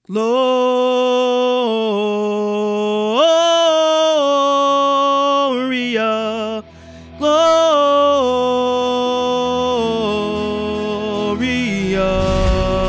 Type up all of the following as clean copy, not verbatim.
Gloria, Gloria.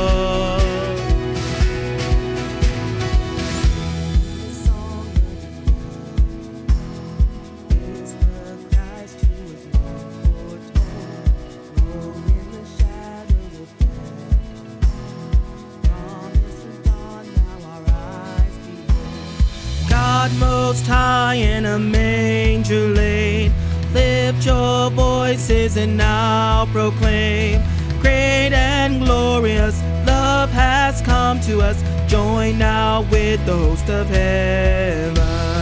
God most high in a manger laid, lift your voices and now proclaim, great and glorious love has come to us, join now with the host of heaven.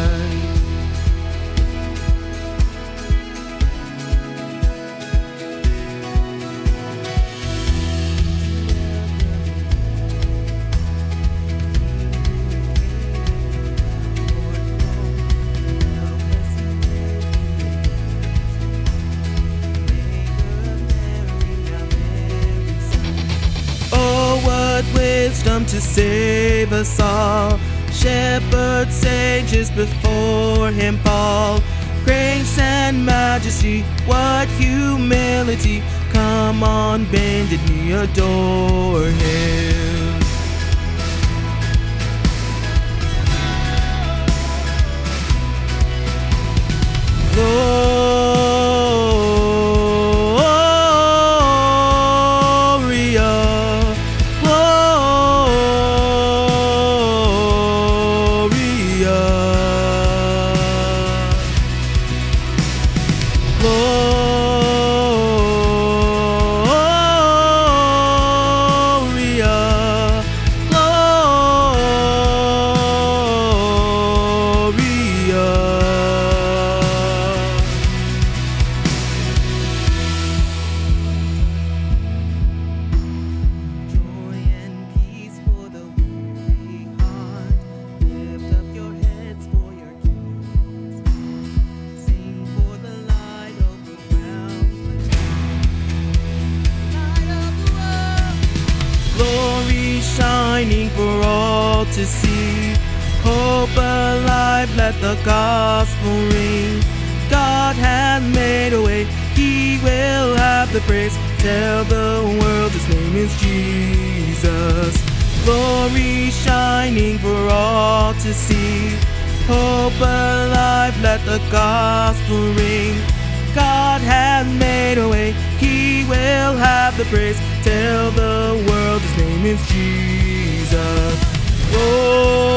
Wisdom to save us all, shepherds, sages before him fall, grace and majesty, what humility, come on bended knee, adore him. Shining for all to see, hope alive, let the gospel ring. God has made a way, he will have the praise, tell the world his name is Jesus. Glory shining for all to see, hope alive, let the gospel ring. God has made a way, he will have the praise, tell the world his name is Jesus. Oh.